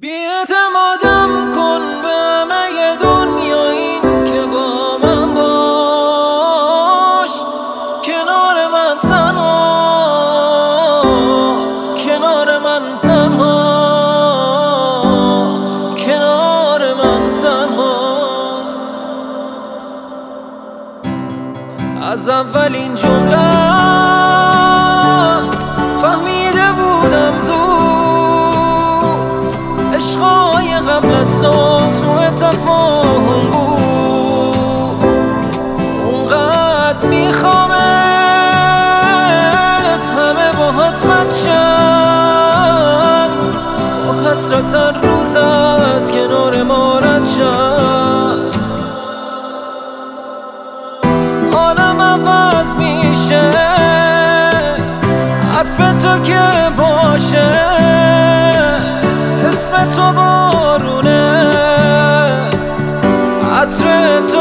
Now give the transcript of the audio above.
بی‌اعتمادم کن به همه دنیا، این که با من باش، کنار من تنها، کنار من تنها، کنار من تنها. از اولین جملت فهمیده بودم زود، عشقای قبل از تو سوء تفاهم بود. اونقدر میخوام از همه باهات بچم، با حسرت روز از کنار ما رد شد. حالم عوض میشه، حرف تو که باشه، اسم تو بارونه، عطر تو